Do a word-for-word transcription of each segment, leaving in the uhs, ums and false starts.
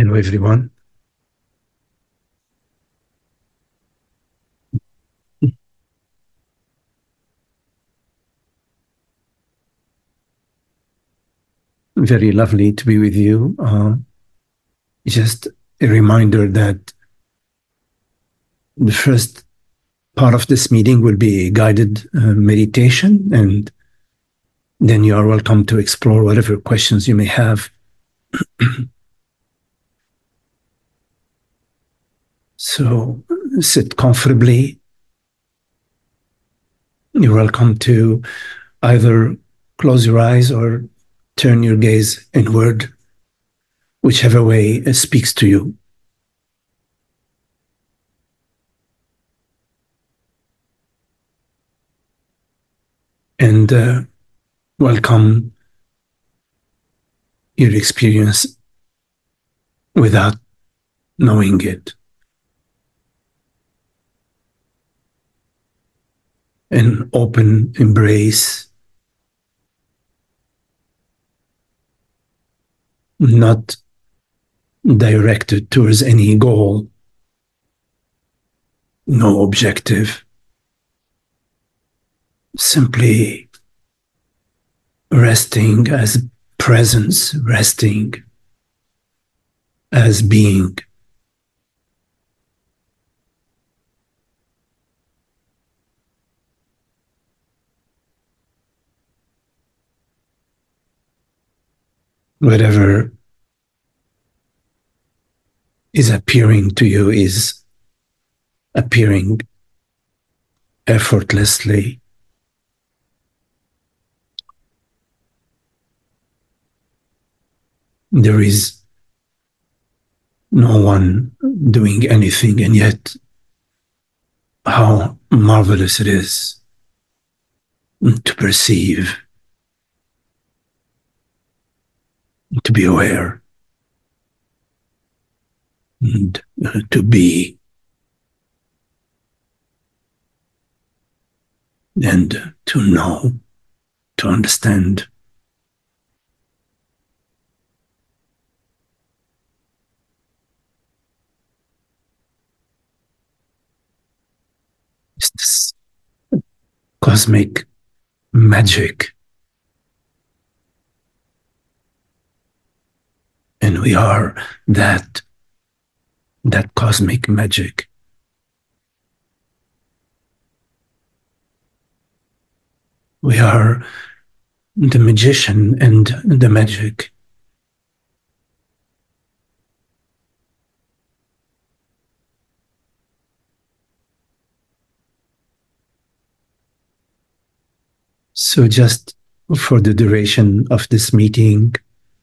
Hello, everyone. Very lovely to be with you. Uh, just a reminder that the first part of this meeting will be a guided uh, meditation, and then you are welcome to explore whatever questions you may have. So sit comfortably. You're welcome to either close your eyes or turn your gaze inward, whichever way it speaks to you. And uh, welcome your experience without knowing it. An open embrace, not directed towards any goal, no objective, simply resting as presence, resting as being. Whatever is appearing to you is appearing effortlessly. There is no one doing anything, and yet how marvelous it is to perceive, to be aware, and uh, to be, and to know, to understand. It's this cosmic magic. And we are that, that cosmic magic. We are the magician and the magic. So just for the duration of this meeting,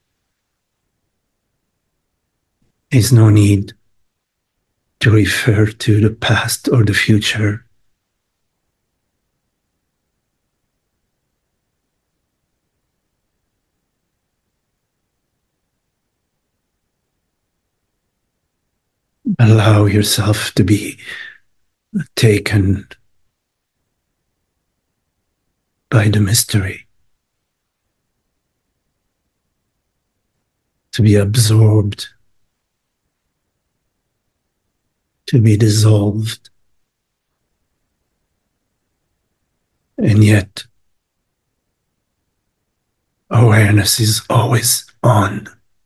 is no need to refer to the past or the future. Allow yourself to be taken by the mystery, to be absorbed, to be dissolved. And yet, awareness is always on.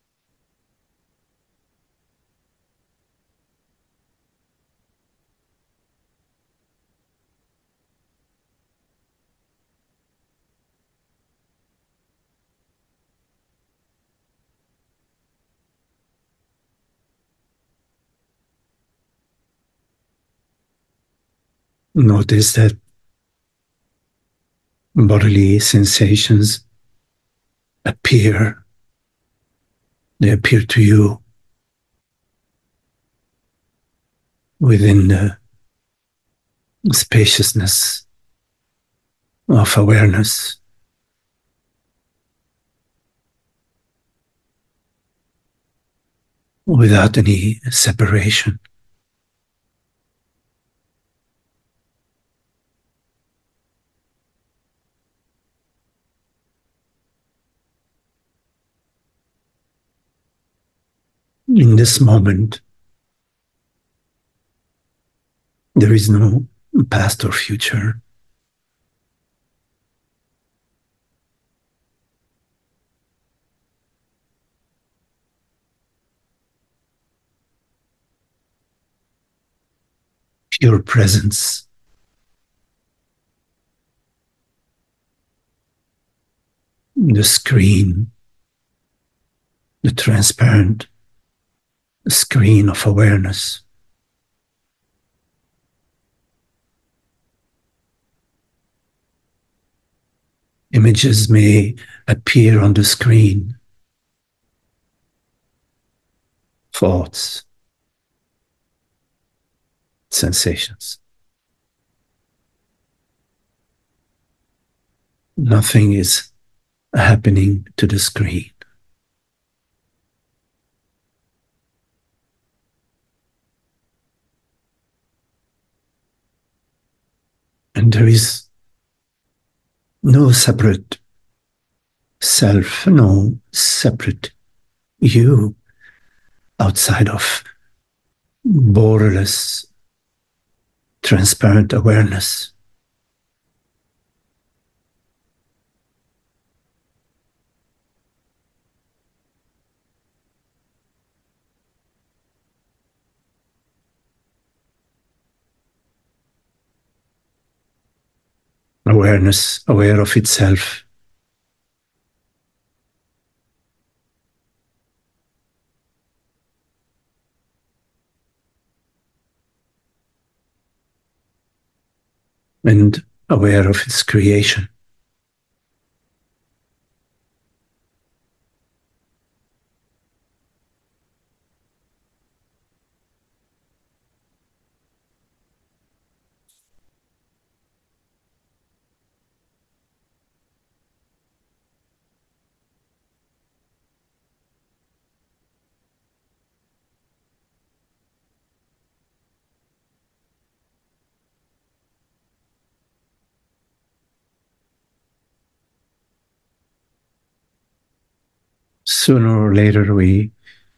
Notice that bodily sensations appear. They appear to you within the spaciousness of awareness. Without any separation. In this moment, there is no past or future. Pure presence. The screen, the transparent screen of awareness. Images may appear on the screen. Thoughts, sensations. Nothing is happening to the screen. And there is no separate self, no separate you outside of borderless, transparent awareness. Awareness, aware of itself. And aware of its creation. Sooner or later, we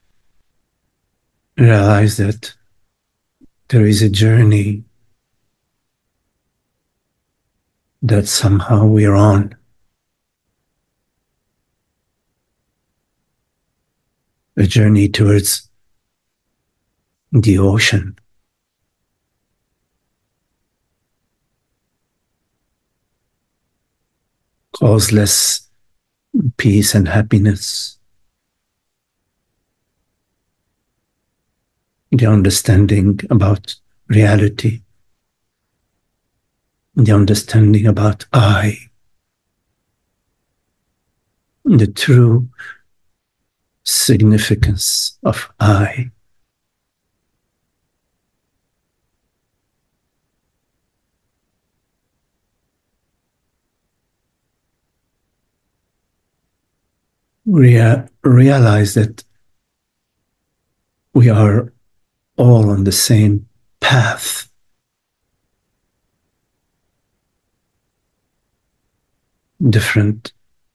realize that there is a journey that somehow we're on. A journey towards the ocean. Causeless peace and happiness. The understanding about reality. The understanding about I. The true significance of I. Rea- realize that we are all on the same path. Different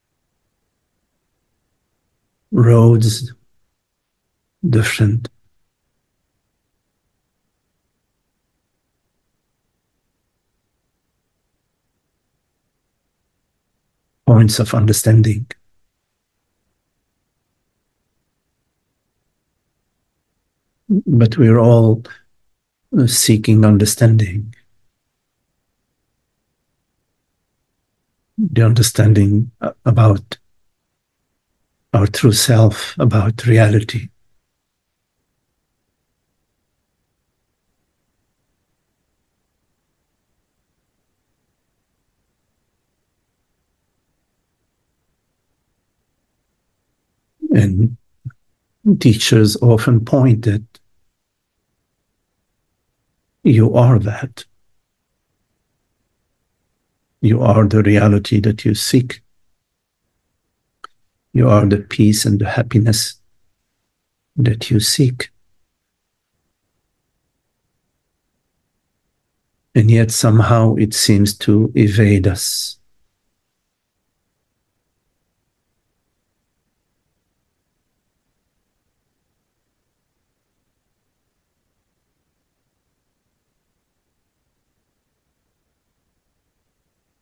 roads, different points of understanding. But we're all seeking understanding. The understanding about our true self, about reality. And teachers often point that you are that. You are the reality that you seek. You are the peace and the happiness that you seek. And yet somehow it seems to evade us.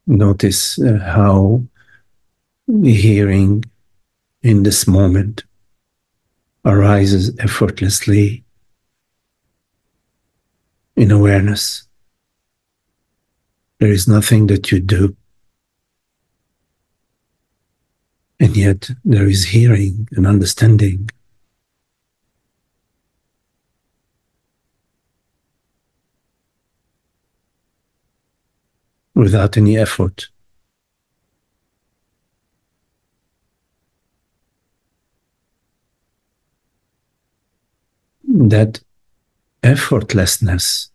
Notice uh, how hearing in this moment arises effortlessly in awareness. There is nothing that you do, and yet there is hearing and understanding. Without any effort. That effortlessness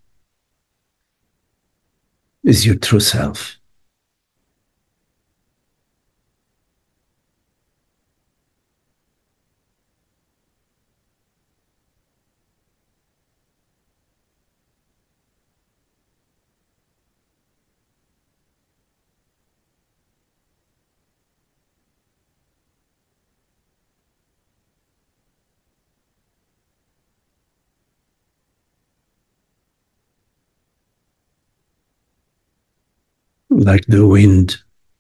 is your true self. Like the wind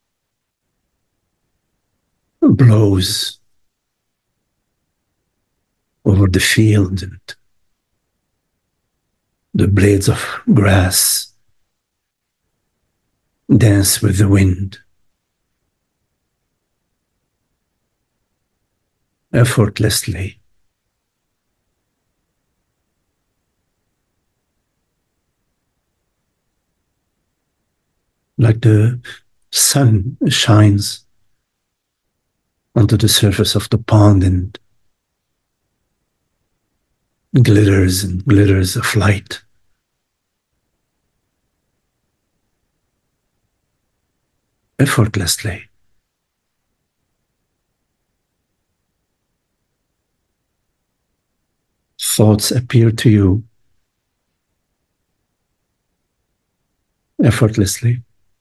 blows over the field and the blades of grass dance with the wind, effortlessly. Like the sun shines onto the surface of the pond and glitters and glitters of light. Effortlessly. Thoughts appear to you effortlessly.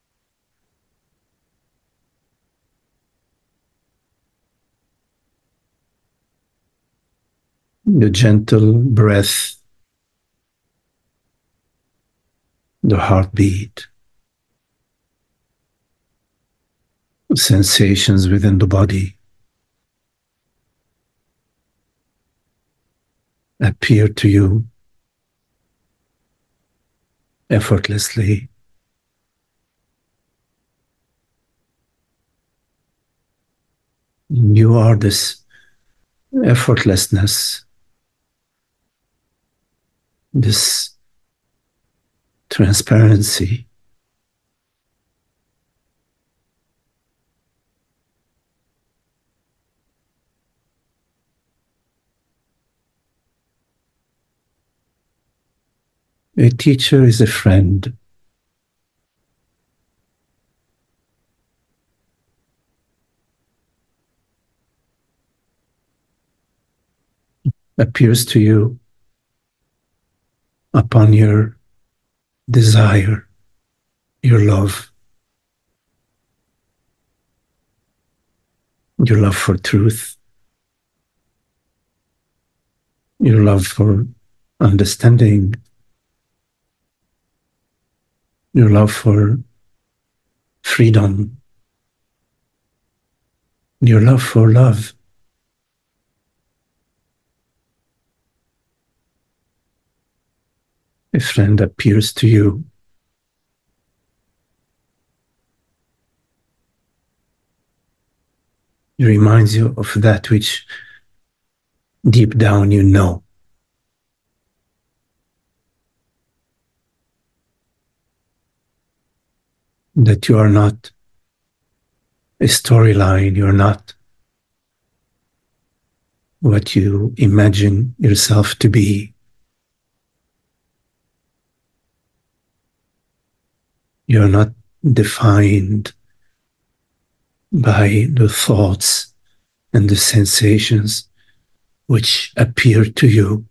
The gentle breath, the heartbeat, sensations within the body appear to you effortlessly. You are this effortlessness, this transparency. A teacher is a friend. Appears to you upon your desire, your love, your love for truth, your love for understanding, your love for freedom, your love for love. A friend appears to you. It reminds you of that which deep down you know. That you are not a storyline, you're not what you imagine yourself to be. You're not defined by the thoughts and the sensations which appear to you.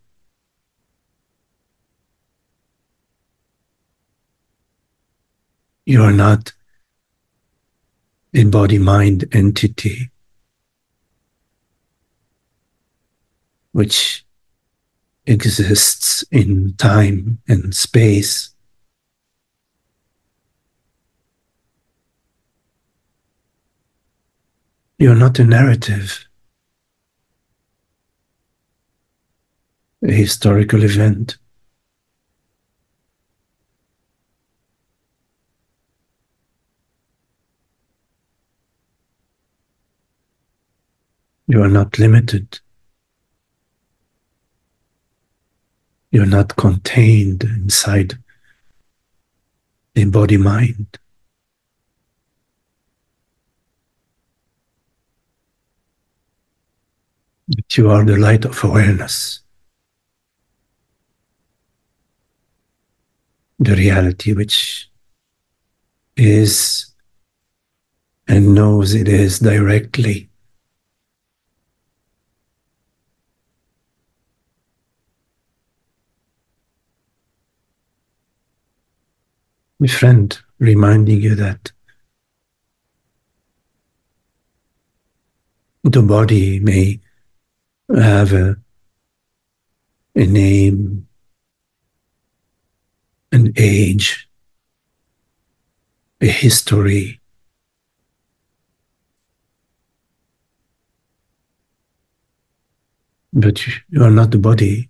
You are not a body-mind entity which exists in time and space. You're not a narrative, a historical event. You are not limited. You're not contained inside the body-mind. But you are the light of awareness, the reality which is and knows it is directly. My friend, reminding you that the body may have a, a name, an age, a history, but you are not the body.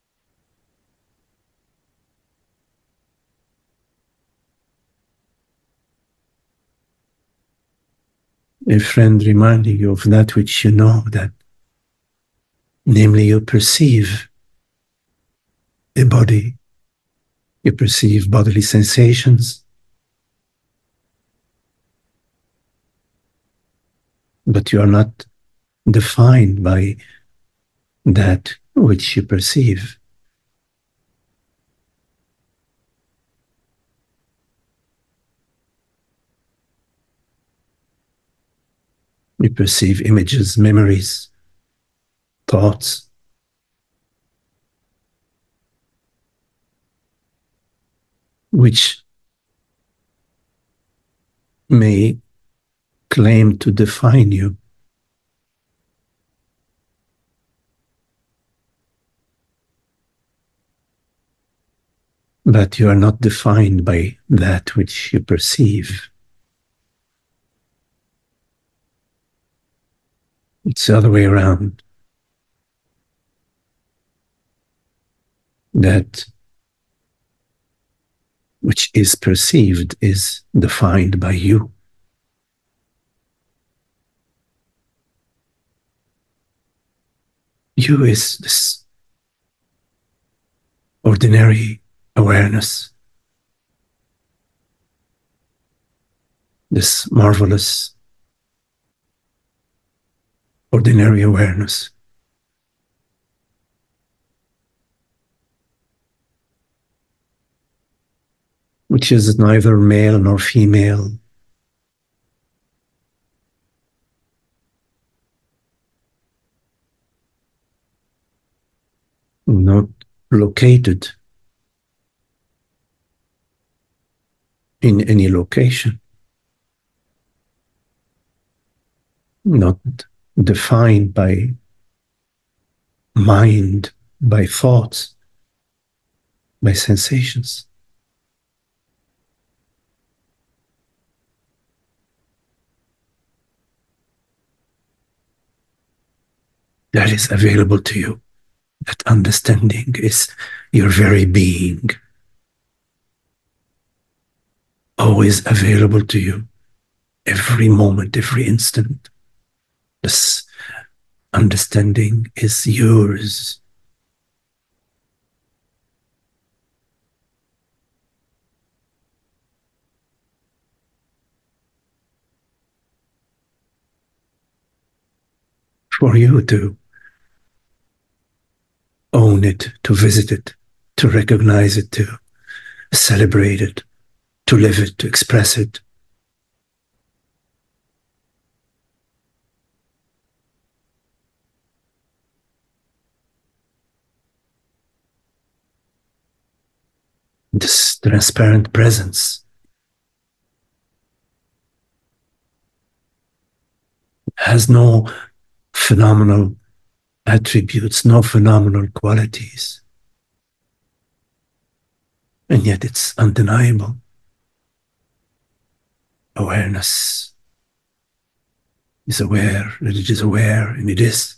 A friend reminding you of that which you know, that namely you perceive a body, you perceive bodily sensations, but you are not defined by that which you perceive. You perceive images, memories, thoughts, which may claim to define you. But you are not defined by that which you perceive. It's the other way around. That which is perceived is defined by you. You is this ordinary awareness, this marvelous ordinary awareness. Which is neither male nor female, not located in any location, not defined by mind, by thoughts, by sensations. That is available to you. That understanding is your very being, always available to you, every moment, every instant. This understanding is yours. For you to own it, to visit it, to recognize it, to celebrate it, to live it, to express it. This transparent presence has no phenomenal attributes, no phenomenal qualities. And yet it's undeniable. Awareness. is aware that it is aware, and it is.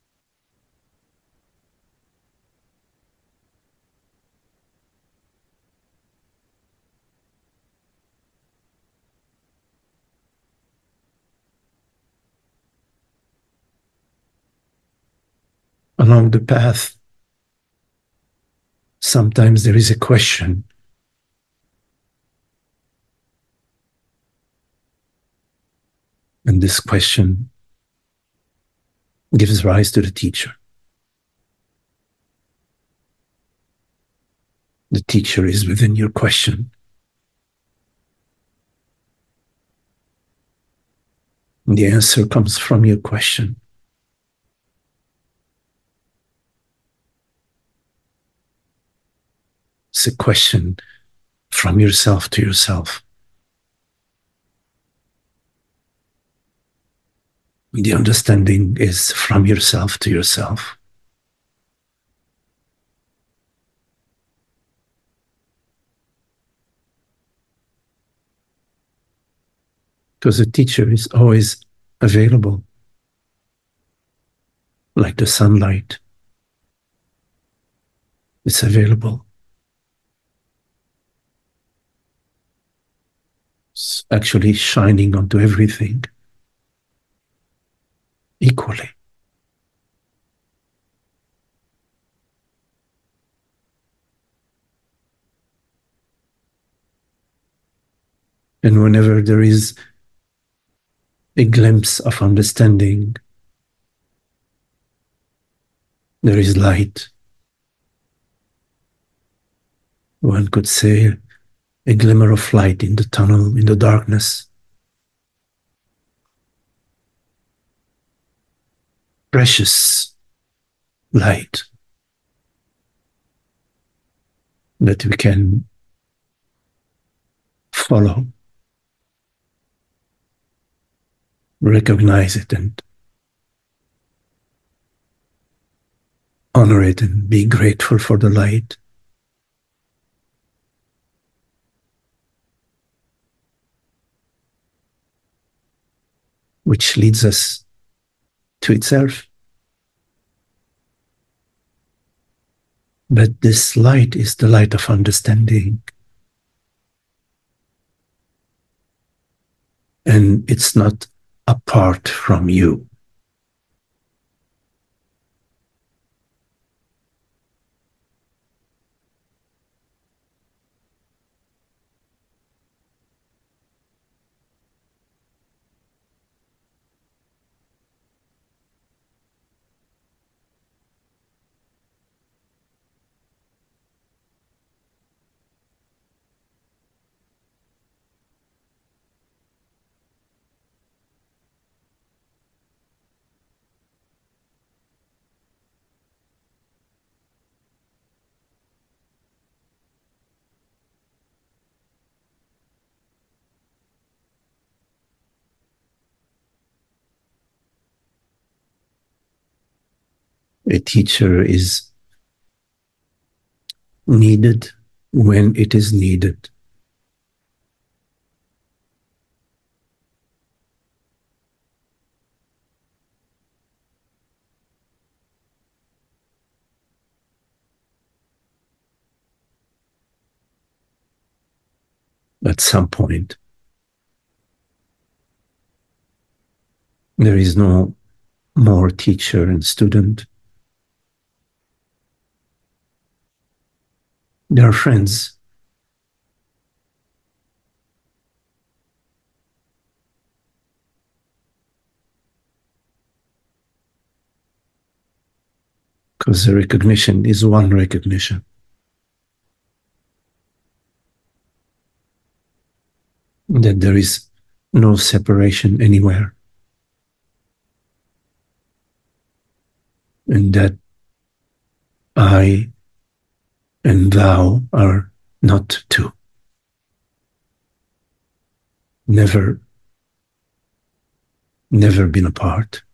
Along the path, sometimes there is a question. And this question gives rise to the teacher. The teacher is within your question. And the answer comes from your question. It's a question from yourself to yourself. The understanding is from yourself to yourself. Because the teacher is always available, like the sunlight. It's available. It's actually shining onto everything equally. And whenever there is a glimpse of understanding, there is light. One could say a glimmer of light in the tunnel, in the darkness. Precious light that we can follow, recognize it, and honor it, and be grateful for the light. Which leads us to itself. But this light is the light of understanding. And it's not apart from you. A teacher is needed when it is needed. At some point, there is no more teacher and student. They are friends. Because the recognition is one recognition. That there is no separation anywhere. And that I and thou are not two. Never, never been apart.